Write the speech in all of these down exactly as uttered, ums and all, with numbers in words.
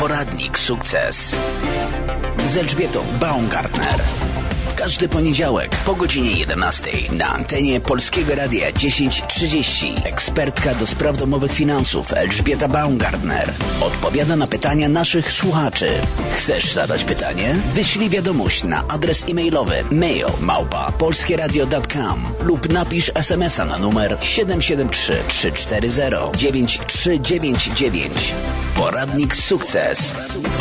Poradnik Sukces z Elżbietą Baumgartner. W każdy poniedziałek po godzinie jedenastej na antenie Polskiego Radia dziesięć trzydzieści ekspertka do spraw domowych finansów Elżbieta Baumgartner odpowiada na pytania naszych słuchaczy. Chcesz zadać pytanie? Wyślij wiadomość na adres e-mailowy mail małpa polskieradio kropka com lub napisz es em es a na numer siedem siedem trzy trzy cztery zero dziewięć trzy dziewięć dziewięć. Poradnik Sukces.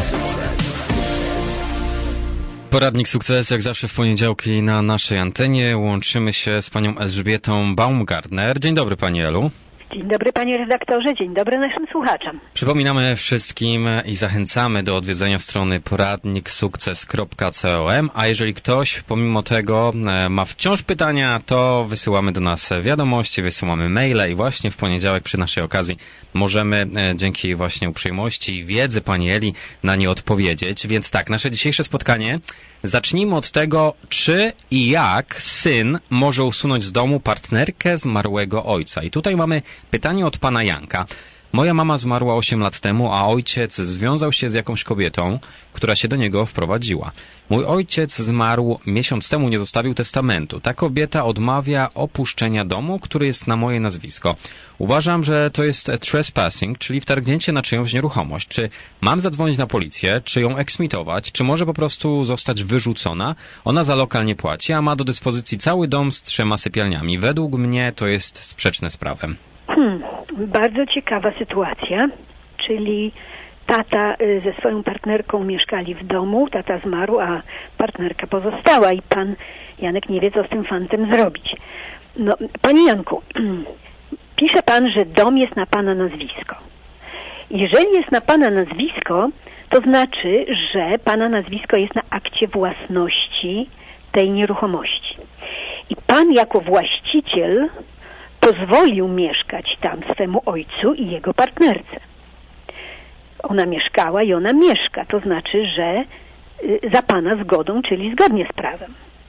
Poradnik Sukces, jak zawsze w poniedziałki na naszej antenie. Łączymy się z panią Elżbietą Baumgartner. Dzień dobry, pani Elu. Dzień dobry, panie redaktorze, dzień dobry naszym słuchaczom. Przypominamy wszystkim i zachęcamy do odwiedzenia strony poradnik sukces kropka com, a jeżeli ktoś pomimo tego ma wciąż pytania, to wysyłamy do nas wiadomości, wysyłamy maile i właśnie w poniedziałek przy naszej okazji możemy dzięki właśnie uprzejmości i wiedzy pani Eli na nie odpowiedzieć. Więc tak, nasze dzisiejsze spotkanie zacznijmy od tego, czy i jak syn może usunąć z domu partnerkę zmarłego ojca. I tutaj mamy pytanie od pana Janka. Moja mama zmarła osiem lat temu, a ojciec związał się z jakąś kobietą, która się do niego wprowadziła. Mój ojciec zmarł miesiąc temu, nie zostawił testamentu. Ta kobieta odmawia opuszczenia domu, który jest na moje nazwisko. Uważam, że to jest trespassing, czyli wtargnięcie na czyjąś nieruchomość. Czy mam zadzwonić na policję, czy ją eksmitować, czy może po prostu zostać wyrzucona? Ona za lokal nie płaci, a ma do dyspozycji cały dom z trzema sypialniami. Według mnie to jest sprzeczne z prawem. Hmm, bardzo ciekawa sytuacja, czyli tata ze swoją partnerką mieszkali w domu, tata zmarł, a partnerka pozostała i pan Janek nie wie, co z tym fantem zrobić. No, panie Janku, pisze pan, że dom jest na pana nazwisko. Jeżeli jest na pana nazwisko, to znaczy, że pana nazwisko jest na akcie własności tej nieruchomości. I pan jako właściciel pozwolił mieszkać tam swemu ojcu i jego partnerce. Ona mieszkała i ona mieszka, to znaczy, że za pana zgodą, czyli zgodnie z prawem.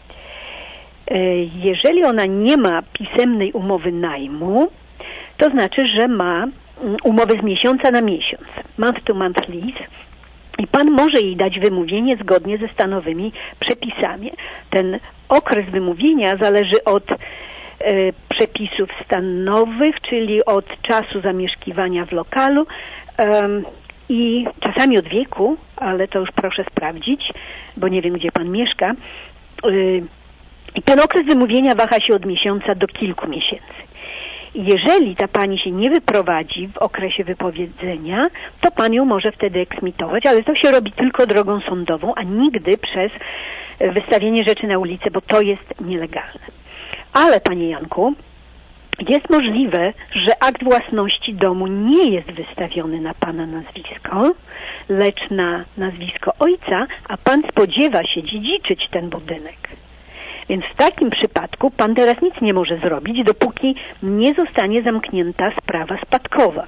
Jeżeli ona nie ma pisemnej umowy najmu, to znaczy, że ma umowę z miesiąca na miesiąc, month to month lease, i pan może jej dać wymówienie zgodnie ze stanowymi przepisami. Ten okres wymówienia zależy od przepisów stanowych, czyli od czasu zamieszkiwania w lokalu um, i czasami od wieku, ale to już proszę sprawdzić, bo nie wiem, gdzie pan mieszka. Yy, I ten okres wymówienia waha się od miesiąca do kilku miesięcy. Jeżeli ta pani się nie wyprowadzi w okresie wypowiedzenia, to pan ją może wtedy eksmitować, ale to się robi tylko drogą sądową, a nigdy przez wystawienie rzeczy na ulicę, bo to jest nielegalne. Ale, panie Janku, jest możliwe, że akt własności domu nie jest wystawiony na pana nazwisko, lecz na nazwisko ojca, a pan spodziewa się dziedziczyć ten budynek. Więc w takim przypadku pan teraz nic nie może zrobić, dopóki nie zostanie zamknięta sprawa spadkowa.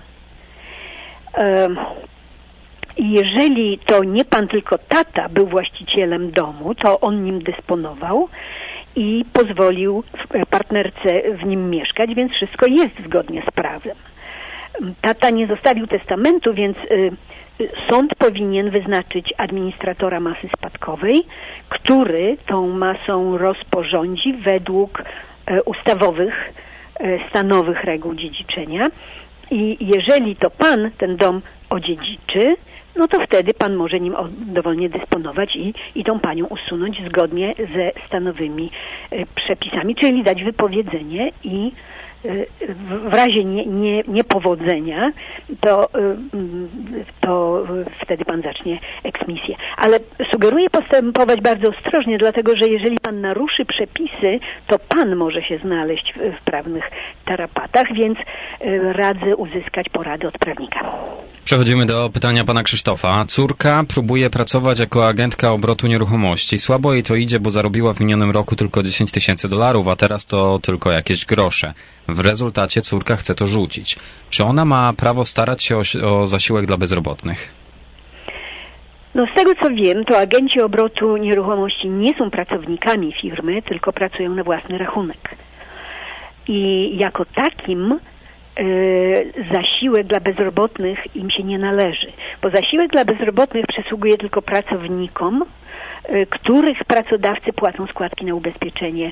I jeżeli to nie pan, tylko tata był właścicielem domu, to on nim dysponował i pozwolił partnerce w nim mieszkać, więc wszystko jest zgodnie z prawem. Tata nie zostawił testamentu, więc y, sąd powinien wyznaczyć administratora masy spadkowej, który tą masą rozporządzi według y, ustawowych, y, stanowych reguł dziedziczenia. I jeżeli to pan ten dom odziedziczy, no to wtedy pan może nim dowolnie dysponować i, i tą panią usunąć zgodnie ze stanowymi y, przepisami, czyli dać wypowiedzenie i y, w razie nie, nie, niepowodzenia, to, y, to wtedy pan zacznie eksmisję. Ale sugeruję postępować bardzo ostrożnie, dlatego że jeżeli pan naruszy przepisy, to pan może się znaleźć w, w prawnych tarapatach, więc y, radzę uzyskać porady od prawnika. Przechodzimy do pytania pana Krzysztofa. Córka próbuje pracować jako agentka obrotu nieruchomości. Słabo jej to idzie, bo zarobiła w minionym roku tylko dziesięć tysięcy dolarów, a teraz to tylko jakieś grosze. W rezultacie córka chce to rzucić. Czy ona ma prawo starać się o, o zasiłek dla bezrobotnych? No z tego co wiem, to agenci obrotu nieruchomości nie są pracownikami firmy, tylko pracują na własny rachunek. I jako takim zasiłek dla bezrobotnych im się nie należy, bo zasiłek dla bezrobotnych przysługuje tylko pracownikom, których pracodawcy płacą składki na ubezpieczenie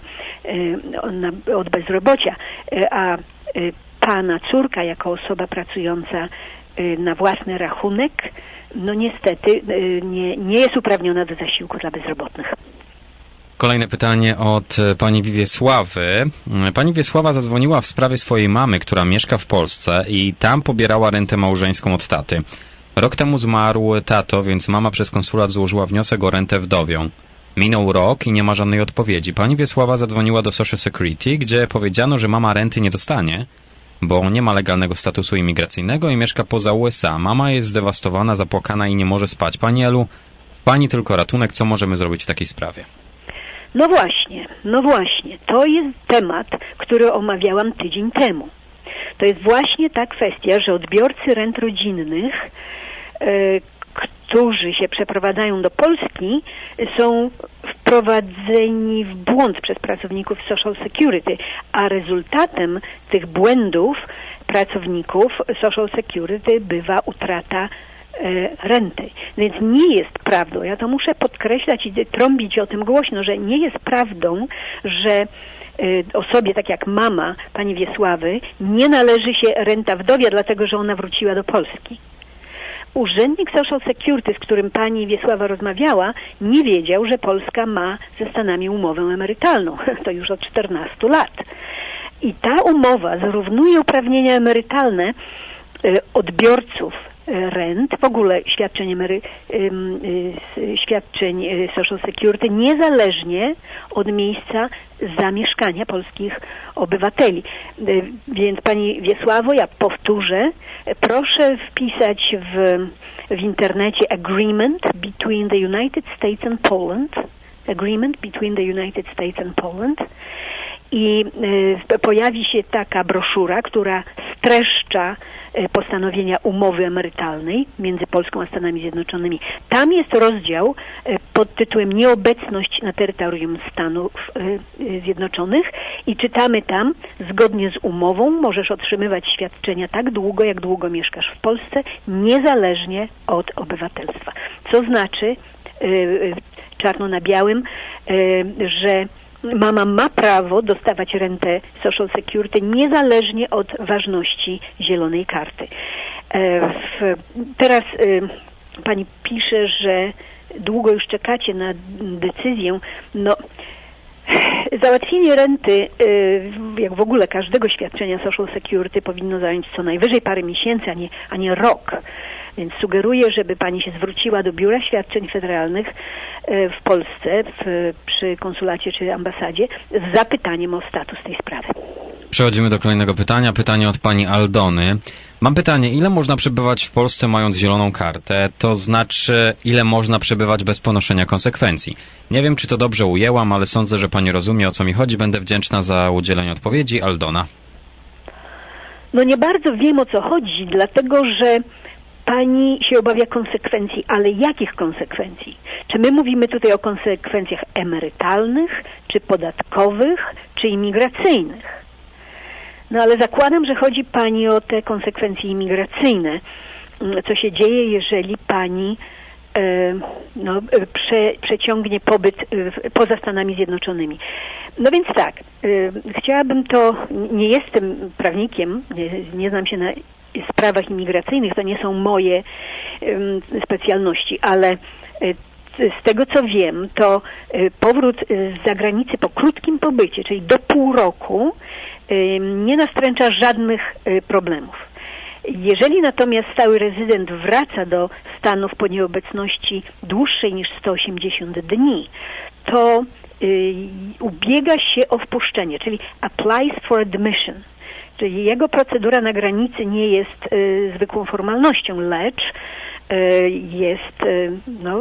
od bezrobocia, a pana córka jako osoba pracująca na własny rachunek, no niestety nie, nie jest uprawniona do zasiłku dla bezrobotnych. Kolejne pytanie od pani Wiesławy. Pani Wiesława zadzwoniła w sprawie swojej mamy, która mieszka w Polsce i tam pobierała rentę małżeńską od taty. Rok temu zmarł tato, więc mama przez konsulat złożyła wniosek o rentę wdowią. Minął rok i nie ma żadnej odpowiedzi. Pani Wiesława zadzwoniła do Social Security, gdzie powiedziano, że mama renty nie dostanie, bo nie ma legalnego statusu imigracyjnego i mieszka poza U S A. Mama jest zdewastowana, zapłakana i nie może spać. Pani Elu, w pani tylko ratunek. Co możemy zrobić w takiej sprawie? No właśnie, no właśnie. To jest temat, który omawiałam tydzień temu. To jest właśnie ta kwestia, że odbiorcy rent rodzinnych, yy, którzy się przeprowadzają do Polski, są wprowadzeni w błąd przez pracowników Social Security, a rezultatem tych błędów pracowników Social Security bywa utrata renty. Więc nie jest prawdą, ja to muszę podkreślać i trąbić o tym głośno, że nie jest prawdą, że osobie tak jak mama pani Wiesławy nie należy się renta wdowia, dlatego że ona wróciła do Polski. Urzędnik Social Security, z którym pani Wiesława rozmawiała, nie wiedział, że Polska ma ze Stanami umowę emerytalną. To już od czternastu lat. I ta umowa zrównuje uprawnienia emerytalne odbiorców rent, w ogóle świadczeń, emery, świadczeń Social Security, niezależnie od miejsca zamieszkania polskich obywateli. Więc pani Wiesławo, ja powtórzę, proszę wpisać w, w internecie agreement between the United States and Poland, agreement between the United States and Poland, i y, pojawi się taka broszura, która streszcza y, postanowienia umowy emerytalnej między Polską a Stanami Zjednoczonymi. Tam jest rozdział y, pod tytułem Nieobecność na terytorium Stanów y, y, Zjednoczonych i czytamy tam, zgodnie z umową możesz otrzymywać świadczenia tak długo, jak długo mieszkasz w Polsce, niezależnie od obywatelstwa. Co znaczy, y, y, czarno na białym, y, że mama ma prawo dostawać rentę Social Security niezależnie od ważności zielonej karty. E, w, teraz e, pani pisze, że długo już czekacie na decyzję. No, załatwienie renty, e, jak w ogóle każdego świadczenia Social Security, powinno zająć co najwyżej parę miesięcy, a nie, a nie rok. Więc sugeruję, żeby pani się zwróciła do Biura Świadczeń Federalnych w Polsce, w, przy konsulacie czy ambasadzie, z zapytaniem o status tej sprawy. Przechodzimy do kolejnego pytania. Pytanie od pani Aldony. Mam pytanie, ile można przebywać w Polsce mając zieloną kartę? To znaczy, ile można przebywać bez ponoszenia konsekwencji? Nie wiem, czy to dobrze ujęłam, ale sądzę, że pani rozumie, o co mi chodzi. Będę wdzięczna za udzielenie odpowiedzi. Aldona. No nie bardzo wiem, o co chodzi, dlatego że pani się obawia konsekwencji, ale jakich konsekwencji? Czy my mówimy tutaj o konsekwencjach emerytalnych, czy podatkowych, czy imigracyjnych? No ale zakładam, że chodzi pani o te konsekwencje imigracyjne. Co się dzieje, jeżeli pani e, no, prze, przeciągnie pobyt e, poza Stanami Zjednoczonymi? No więc tak, e, chciałabym to, nie jestem prawnikiem, nie, nie znam się na sprawach imigracyjnych, to nie są moje um, specjalności, ale y, z tego co wiem, to y, powrót z zagranicy po krótkim pobycie, czyli do pół roku, y, nie nastręcza żadnych y, problemów. Jeżeli natomiast stały rezydent wraca do Stanów po nieobecności dłuższej niż sto osiemdziesiąt dni, to y, ubiega się o wpuszczenie, czyli applies for admission. Czyli jego procedura na granicy nie jest y, zwykłą formalnością, lecz y, jest, y, no,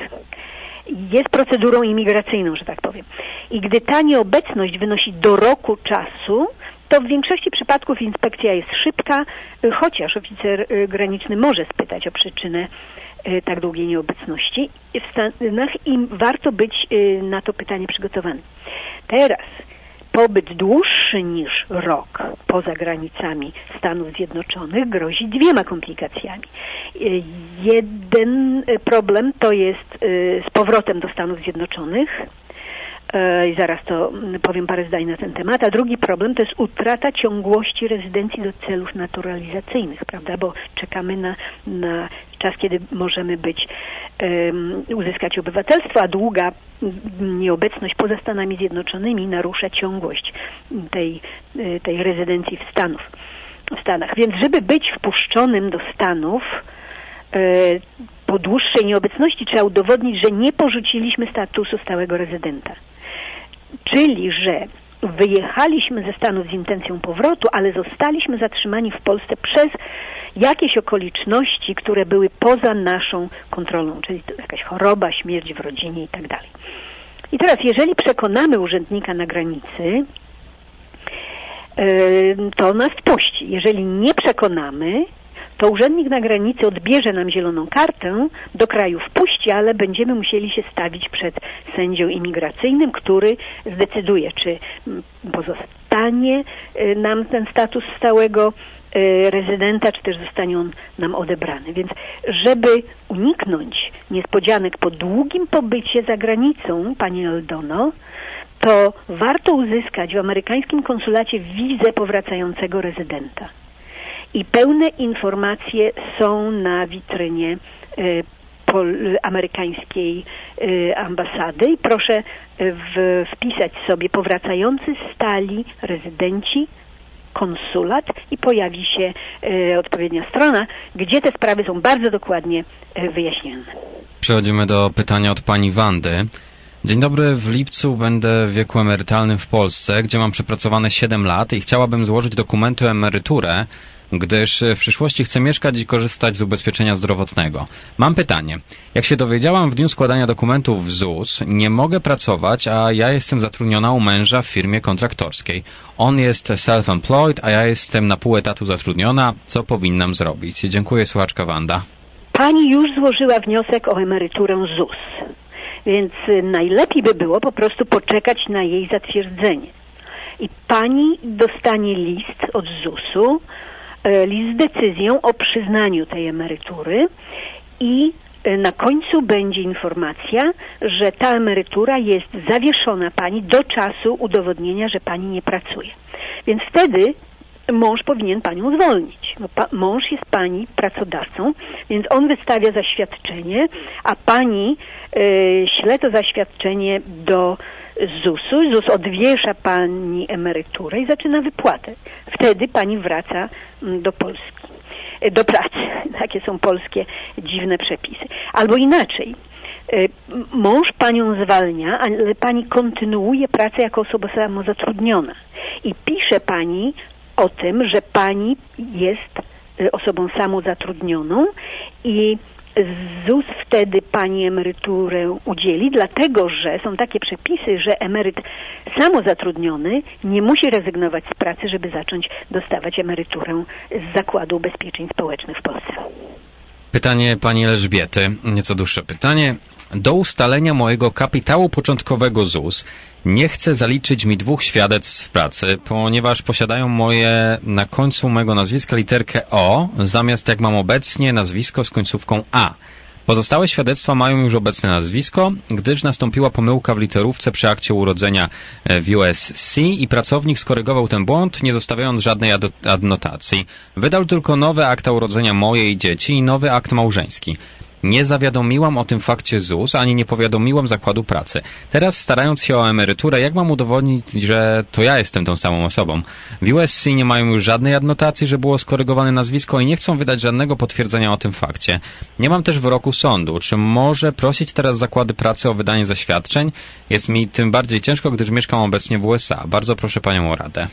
jest procedurą imigracyjną, że tak powiem. I gdy ta nieobecność wynosi do roku czasu, to w większości przypadków inspekcja jest szybka, y, chociaż oficer y, graniczny może spytać o przyczynę y, tak długiej nieobecności w Stanach i warto być y, na to pytanie przygotowanym. Teraz pobyt dłuższy niż rok poza granicami Stanów Zjednoczonych grozi dwiema komplikacjami. Jeden problem to jest z powrotem do Stanów Zjednoczonych. I zaraz to powiem parę zdań na ten temat. A drugi problem to jest utrata ciągłości rezydencji do celów naturalizacyjnych, prawda? Bo czekamy na, na czas, kiedy możemy być, um, uzyskać obywatelstwo, a długa nieobecność poza Stanami Zjednoczonymi narusza ciągłość tej, tej rezydencji w, Stanów, w Stanach. Więc żeby być wpuszczonym do Stanów, y, po dłuższej nieobecności trzeba udowodnić, że nie porzuciliśmy statusu stałego rezydenta. Czyli, że wyjechaliśmy ze Stanów z intencją powrotu, ale zostaliśmy zatrzymani w Polsce przez jakieś okoliczności, które były poza naszą kontrolą, czyli to jakaś choroba, śmierć w rodzinie i tak dalej. I teraz, jeżeli przekonamy urzędnika na granicy, to nas wpuści. Jeżeli nie przekonamy, to urzędnik na granicy odbierze nam zieloną kartę, do kraju wpuści, ale będziemy musieli się stawić przed sędzią imigracyjnym, który zdecyduje, czy pozostanie nam ten status stałego rezydenta, czy też zostanie on nam odebrany. Więc żeby uniknąć niespodzianek po długim pobycie za granicą, pani Aldono, to warto uzyskać w amerykańskim konsulacie wizę powracającego rezydenta. I pełne informacje są na witrynie y, pol, amerykańskiej y, ambasady i proszę w, wpisać sobie powracający stali rezydenci, konsulat i pojawi się y, odpowiednia strona, gdzie te sprawy są bardzo dokładnie y, wyjaśnione. Przechodzimy do pytania od pani Wandy. Dzień dobry, w lipcu będę w wieku emerytalnym w Polsce, gdzie mam przepracowane siedem lat i chciałabym złożyć dokumenty o emeryturę, gdyż w przyszłości chcę mieszkać i korzystać z ubezpieczenia zdrowotnego. Mam pytanie. Jak się dowiedziałam w dniu składania dokumentów w Z U S, nie mogę pracować, a ja jestem zatrudniona u męża w firmie kontraktorskiej. On jest self-employed, a ja jestem na pół etatu zatrudniona. Co powinnam zrobić? Dziękuję, słuchaczka Wanda. Pani już złożyła wniosek o emeryturę Z U S, więc najlepiej by było po prostu poczekać na jej zatwierdzenie. I pani dostanie list od Z U S-u, list z decyzją o przyznaniu tej emerytury i na końcu będzie informacja, że ta emerytura jest zawieszona pani do czasu udowodnienia, że pani nie pracuje. Więc wtedy mąż powinien panią zwolnić. No, pa, mąż jest pani pracodawcą, więc on wystawia zaświadczenie, a pani y, śle to zaświadczenie do Z U S-u. Z U S odwiesza pani emeryturę i zaczyna wypłatę. Wtedy pani wraca do Polski, do pracy. Takie są polskie dziwne przepisy. Albo inaczej. Mąż panią zwalnia, ale pani kontynuuje pracę jako osoba samozatrudniona. I pisze pani o tym, że pani jest osobą samozatrudnioną i Z U S wtedy pani emeryturę udzieli, dlatego że są takie przepisy, że emeryt samozatrudniony nie musi rezygnować z pracy, żeby zacząć dostawać emeryturę z Zakładu Ubezpieczeń Społecznych w Polsce. Pytanie pani Elżbiety, nieco dłuższe pytanie. Do ustalenia mojego kapitału początkowego Z U S nie chcę zaliczyć mi dwóch świadectw pracy, ponieważ posiadają moje na końcu mojego nazwiska literkę O, zamiast jak mam obecnie nazwisko z końcówką A. Pozostałe świadectwa mają już obecne nazwisko, gdyż nastąpiła pomyłka w literówce przy akcie urodzenia w U S C i pracownik skorygował ten błąd, nie zostawiając żadnej adnotacji. Wydał tylko nowe akta urodzenia moje i dzieci i nowy akt małżeński. Nie zawiadomiłam o tym fakcie Z U S, ani nie powiadomiłam Zakładu Pracy. Teraz, starając się o emeryturę, jak mam udowodnić, że to ja jestem tą samą osobą? W U S C nie mają już żadnej adnotacji, że było skorygowane nazwisko i nie chcą wydać żadnego potwierdzenia o tym fakcie. Nie mam też wyroku sądu. Czy może prosić teraz Zakłady Pracy o wydanie zaświadczeń? Jest mi tym bardziej ciężko, gdyż mieszkam obecnie w U S A. Bardzo proszę panią o radę.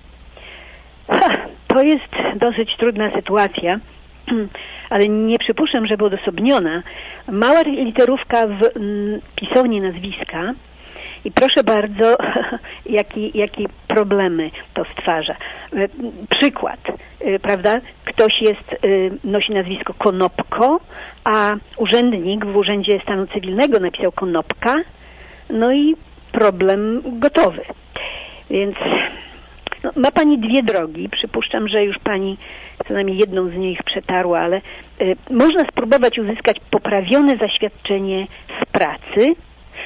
Ha, to jest dosyć trudna sytuacja. Ale nie przypuszczam, żeby odosobniona. Mała literówka w m, pisowni nazwiska i proszę bardzo, jaki, jakie problemy to stwarza. Przykład, prawda? Ktoś jest, nosi nazwisko Konopko, a urzędnik w Urzędzie Stanu Cywilnego napisał Konopka, no i problem gotowy. Więc no, ma Pani dwie drogi. Przypuszczam, że już Pani co najmniej jedną z nich przetarła, ale y, można spróbować uzyskać poprawione zaświadczenie z pracy y,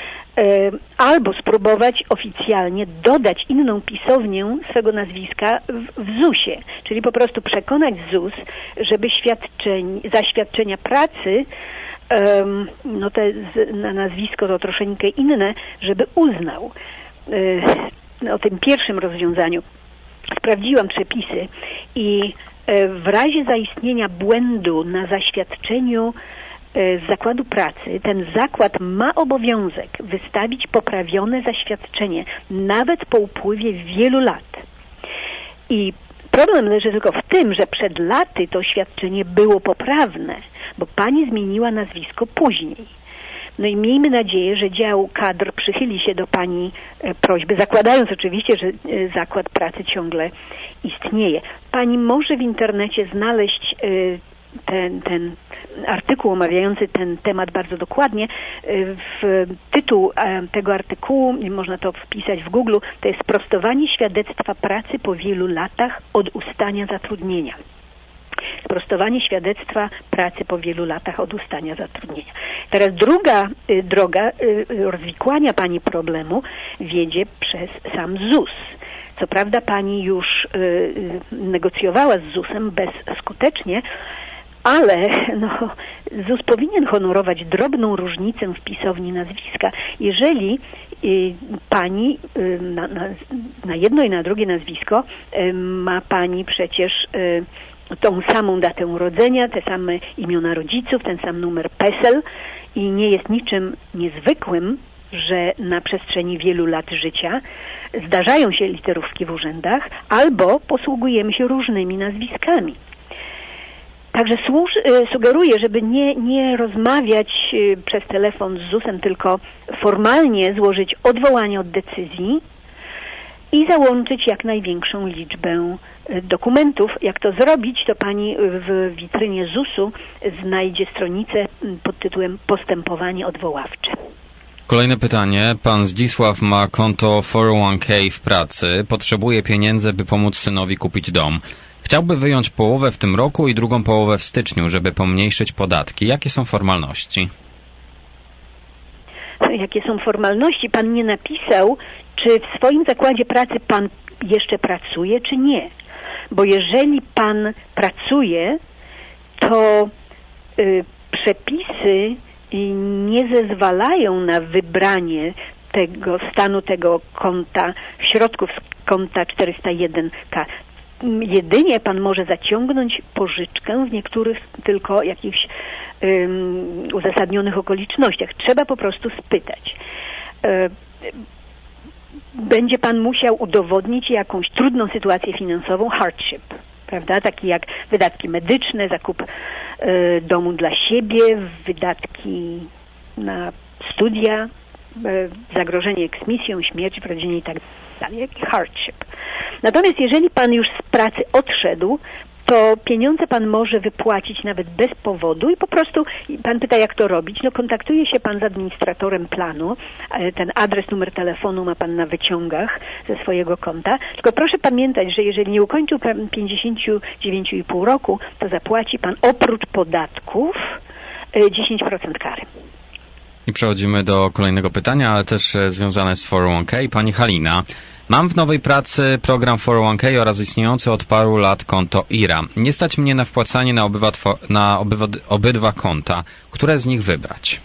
albo spróbować oficjalnie dodać inną pisownię swego nazwiska w, w zusie. Czyli po prostu przekonać ZUS, żeby świadczeń, zaświadczenia pracy Um, no te z, na nazwisko to troszeczkę inne, żeby uznał. Y, o tym pierwszym rozwiązaniu sprawdziłam przepisy i y, w razie zaistnienia błędu na zaświadczeniu y, z zakładu pracy, ten zakład ma obowiązek wystawić poprawione zaświadczenie, nawet po upływie wielu lat. I problem leży tylko w tym, że przed laty to świadczenie było poprawne, bo pani zmieniła nazwisko później. No i miejmy nadzieję, że dział kadr przychyli się do pani e, prośby, zakładając oczywiście, że e, zakład pracy ciągle istnieje. Pani może w internecie znaleźć e, ten, ten artykuł omawiający ten temat bardzo dokładnie. E, w tytuł e, tego artykułu, można to wpisać w Google, to jest sprostowanie świadectwa pracy po wielu latach od ustania zatrudnienia. Sprostowanie świadectwa pracy po wielu latach od ustania zatrudnienia. Teraz druga y, droga y, rozwikłania pani problemu wiedzie przez sam ZUS. Co prawda pani już y, y, negocjowała z ZUS-em bezskutecznie, ale no, ZUS powinien honorować drobną różnicę w pisowni nazwiska. Jeżeli y, pani y, na, na, na jedno i na drugie nazwisko y, ma pani przecież y, tą samą datę urodzenia, te same imiona rodziców, ten sam numer PESEL i nie jest niczym niezwykłym, że na przestrzeni wielu lat życia zdarzają się literówki w urzędach albo posługujemy się różnymi nazwiskami. Także służ, sugeruję, żeby nie, nie rozmawiać przez telefon z ZUS-em, tylko formalnie złożyć odwołanie od decyzji i załączyć jak największą liczbę dokumentów. Jak to zrobić, to pani w witrynie zusu znajdzie stronicę pod tytułem Postępowanie odwoławcze. Kolejne pytanie. Pan Zdzisław ma konto cztery zero jeden k w pracy. Potrzebuje pieniędzy, by pomóc synowi kupić dom. Chciałby wyjąć połowę w tym roku i drugą połowę w styczniu, żeby pomniejszyć podatki. Jakie są formalności? Jakie są formalności? Pan nie napisał, czy w swoim zakładzie pracy pan jeszcze pracuje, czy nie. Bo jeżeli pan pracuje, to y, przepisy nie zezwalają na wybranie tego stanu tego konta, środków z konta czterysta jeden k. Jedynie pan może zaciągnąć pożyczkę w niektórych tylko jakichś um, uzasadnionych okolicznościach. Trzeba po prostu spytać. E, będzie pan musiał udowodnić jakąś trudną sytuację finansową, hardship, prawda? Taki jak wydatki medyczne, zakup e, domu dla siebie, wydatki na studia, e, zagrożenie eksmisją, śmierć w rodzinie i tak dalej, jak hardship. Natomiast jeżeli pan już z pracy odszedł, to pieniądze pan może wypłacić nawet bez powodu i po prostu, pan pyta, jak to robić, no kontaktuje się pan z administratorem planu, ten adres, numer telefonu ma pan na wyciągach ze swojego konta, tylko proszę pamiętać, że jeżeli nie ukończył pan pięćdziesiąt dziewięć i pół roku, to zapłaci pan oprócz podatków dziesięć procent kary. I przechodzimy do kolejnego pytania, ale też związane z cztery zero jeden k. Pani Halina. Mam w nowej pracy program cztery zero jeden k oraz istniejące od paru lat konto I R A. Nie stać mnie na wpłacanie na, obywatwo, na obywad, obydwa konta. Które z nich wybrać?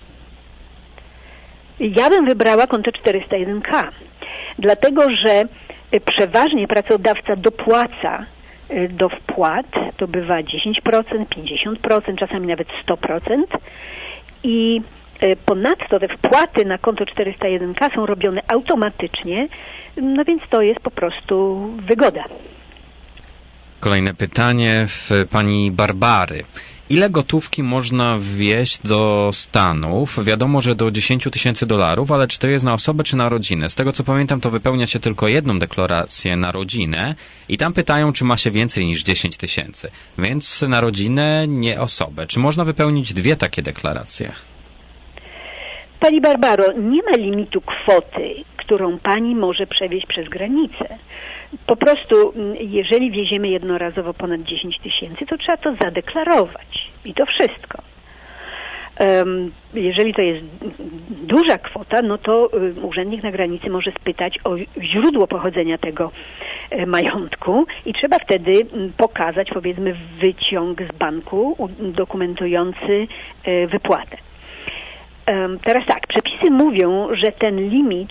Ja bym wybrała konto czterysta jeden k, dlatego że przeważnie pracodawca dopłaca do wpłat, to bywa dziesięć procent, pięćdziesiąt procent, czasami nawet sto procent i ponadto te wpłaty na konto czterysta jeden k są robione automatycznie, no więc to jest po prostu wygoda. Kolejne pytanie w pani Barbary. Ile gotówki można wwieźć do Stanów? Wiadomo, że do dziesięć tysięcy dolarów, ale czy to jest na osobę, czy na rodzinę? Z tego, co pamiętam, to wypełnia się tylko jedną deklarację na rodzinę i tam pytają, czy ma się więcej niż dziesięć tysięcy. Więc na rodzinę, nie osobę. Czy można wypełnić dwie takie deklaracje? Pani Barbaro, nie ma limitu kwoty, którą pani może przewieźć przez granicę. Po prostu, jeżeli wieziemy jednorazowo ponad dziesięć tysięcy, to trzeba to zadeklarować. I to wszystko. Jeżeli to jest duża kwota, no to urzędnik na granicy może spytać o źródło pochodzenia tego majątku i trzeba wtedy pokazać, powiedzmy, wyciąg z banku dokumentujący wypłatę. Teraz tak, przepisy mówią, że ten limit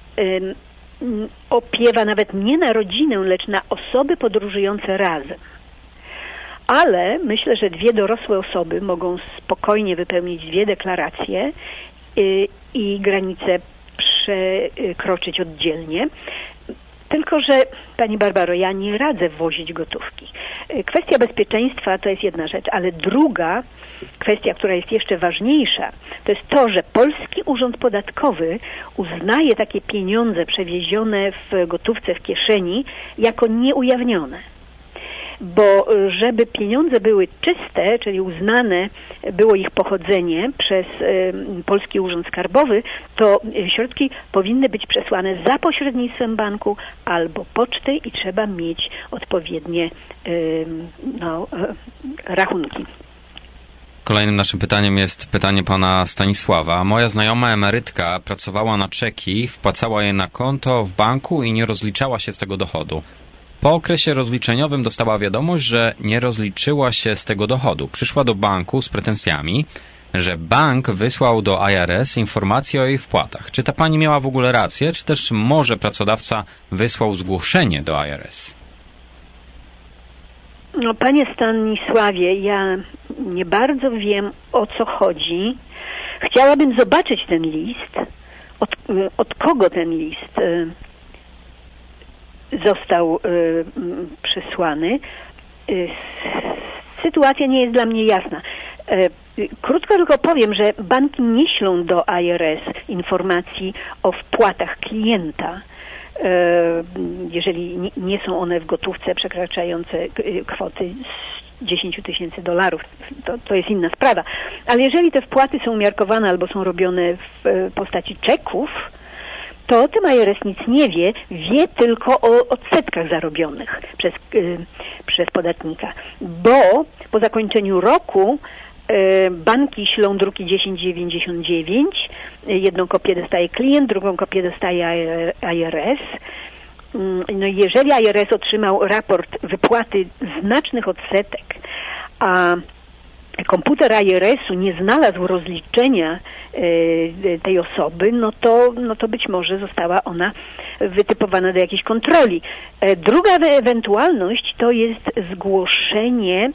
opiewa nawet nie na rodzinę, lecz na osoby podróżujące razem. Ale myślę, że dwie dorosłe osoby mogą spokojnie wypełnić dwie deklaracje i, i granicę przekroczyć oddzielnie. Tylko że, Pani Barbaro, ja nie radzę wozić gotówki. Kwestia bezpieczeństwa to jest jedna rzecz, ale druga kwestia, która jest jeszcze ważniejsza, to jest to, że Polski Urząd Podatkowy uznaje takie pieniądze przewiezione w gotówce w kieszeni jako nieujawnione. Bo żeby pieniądze były czyste, czyli uznane było ich pochodzenie przez y, Polski Urząd Skarbowy, to środki powinny być przesłane za pośrednictwem banku albo poczty i trzeba mieć odpowiednie y, no, y, rachunki. Kolejnym naszym pytaniem jest pytanie pana Stanisława. Moja znajoma emerytka pracowała na czeki, wpłacała je na konto w banku i nie rozliczała się z tego dochodu. Po okresie rozliczeniowym dostała wiadomość, że nie rozliczyła się z tego dochodu. Przyszła do banku z pretensjami, że bank wysłał do I R S informację o jej wpłatach. Czy ta pani miała w ogóle rację, czy też może pracodawca wysłał zgłoszenie do I R S? No, panie Stanisławie, ja nie bardzo wiem, o co chodzi. Chciałabym zobaczyć ten list. Od, od kogo ten list został y, przysłany. Y, sytuacja nie jest dla mnie jasna. Y, krótko tylko powiem, że banki nie ślą do I R S informacji o wpłatach klienta, y, jeżeli nie, nie są one w gotówce przekraczające y, kwoty dziesięć tysięcy dolarów. To, to jest inna sprawa. Ale jeżeli te wpłaty są umiarkowane albo są robione w y, postaci czeków, to o tym I R S nic nie wie, wie tylko o odsetkach zarobionych przez, y, przez podatnika. Bo po zakończeniu roku y, banki ślą druki dziesięć dziewięćdziesiąt dziewięć, jedną kopię dostaje klient, drugą kopię dostaje I R S. No i jeżeli I R S otrzymał raport wypłaty znacznych odsetek, a komputer I R S-u nie znalazł rozliczenia y, tej osoby, no to, no to być może została ona wytypowana do jakiejś kontroli. E, druga ewentualność to jest zgłoszenie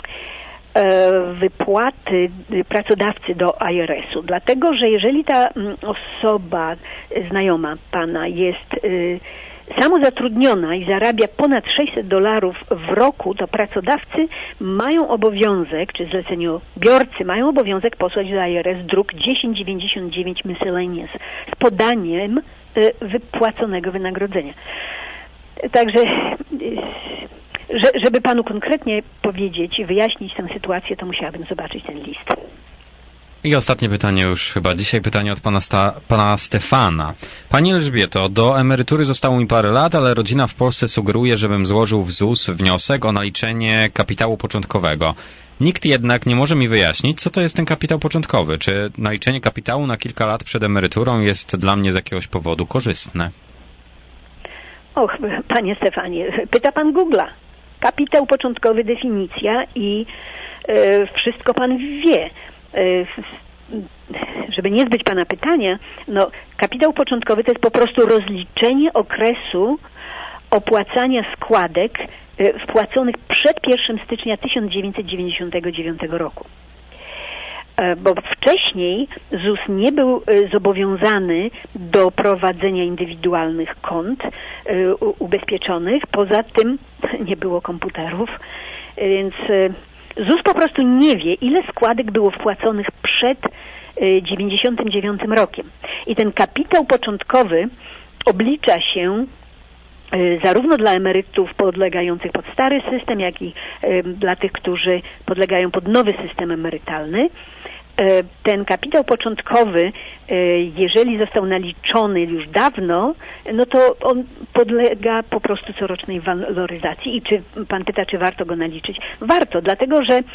e, wypłaty pracodawcy do I R S-u. Dlatego, że jeżeli ta m, osoba znajoma pana jest y, samozatrudniona i zarabia ponad sześćset dolarów w roku, to pracodawcy mają obowiązek, czy zleceniobiorcy mają obowiązek posłać do I R S druk dziesięć dziewięćdziesiąt dziewięć miscellaneous z podaniem y, wypłaconego wynagrodzenia. Także, y, że, żeby panu konkretnie powiedzieć i wyjaśnić tę sytuację, to musiałabym zobaczyć ten list. I ostatnie pytanie już chyba dzisiaj, pytanie od pana, Sta, pana Stefana. Pani Elżbieto, do emerytury zostało mi parę lat, ale rodzina w Polsce sugeruje, żebym złożył w Z U S wniosek o naliczenie kapitału początkowego. Nikt jednak nie może mi wyjaśnić, co to jest ten kapitał początkowy. Czy naliczenie kapitału na kilka lat przed emeryturą jest dla mnie z jakiegoś powodu korzystne? Och, panie Stefanie, pyta pan Google'a. Kapitał początkowy, definicja i e, wszystko pan wie. Żeby nie zbyć pana pytania, no kapitał początkowy to jest po prostu rozliczenie okresu opłacania składek wpłaconych przed pierwszego stycznia tysiąc dziewięćset dziewięćdziesiątego dziewiątego roku. Bo wcześniej Z U S nie był zobowiązany do prowadzenia indywidualnych kont ubezpieczonych, poza tym nie było komputerów, więc Z U S po prostu nie wie, ile składek było wpłaconych przed dziewięćdziesiątym dziewiątym rokiem. I ten kapitał początkowy oblicza się zarówno dla emerytów podlegających pod stary system, jak i dla tych, którzy podlegają pod nowy system emerytalny. ten kapitał początkowy, jeżeli został naliczony już dawno, no to on podlega po prostu corocznej waloryzacji. I czy pan pyta, czy warto go naliczyć? Warto, dlatego że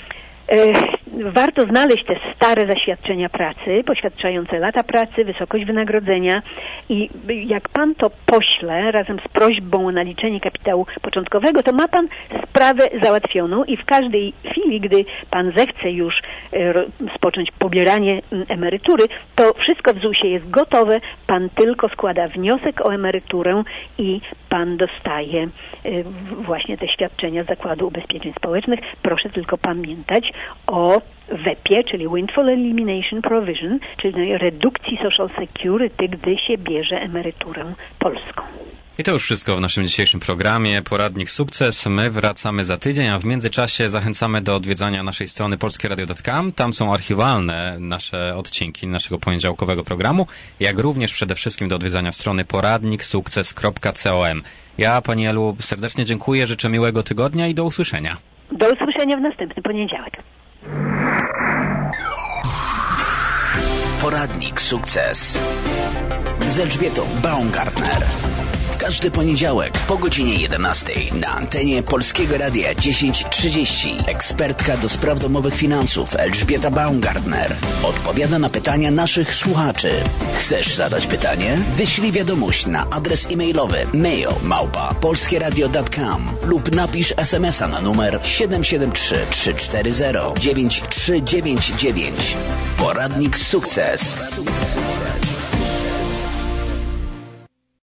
warto znaleźć te stare zaświadczenia pracy, poświadczające lata pracy, wysokość wynagrodzenia i jak pan to pośle razem z prośbą o naliczenie kapitału początkowego, to ma pan sprawę załatwioną i w każdej chwili, gdy pan zechce już rozpocząć pobieranie emerytury, to wszystko w zusie jest gotowe, pan tylko składa wniosek o emeryturę i pan dostaje właśnie te świadczenia z Zakładu Ubezpieczeń Społecznych. Proszę tylko pamiętać o W E P-ie, czyli Windfall Elimination Provision, czyli redukcji Social Security, gdy się bierze emeryturę polską. I to już wszystko w naszym dzisiejszym programie Poradnik Sukces. My wracamy za tydzień, a w międzyczasie zachęcamy do odwiedzania naszej strony polskie radio kropka com. Tam są archiwalne nasze odcinki naszego poniedziałkowego programu, jak również przede wszystkim do odwiedzania strony poradnik sukces kropka com. Ja, pani Elu, serdecznie dziękuję, życzę miłego tygodnia i do usłyszenia. Do usłyszenia w następny poniedziałek. Poradnik Sukces z Elżbietą Baumgartner. Każdy poniedziałek po godzinie jedenastej na antenie Polskiego Radia dziesięć trzydzieści. Ekspertka do spraw domowych finansów Elżbieta Baumgartner odpowiada na pytania naszych słuchaczy. Chcesz zadać pytanie? Wyślij wiadomość na adres e-mailowy mail małpa polskie radio kropka com lub napisz es em es a na numer siedem siedem trzy trzy cztery zero dziewięć trzy dziewięć dziewięć. Poradnik Sukces.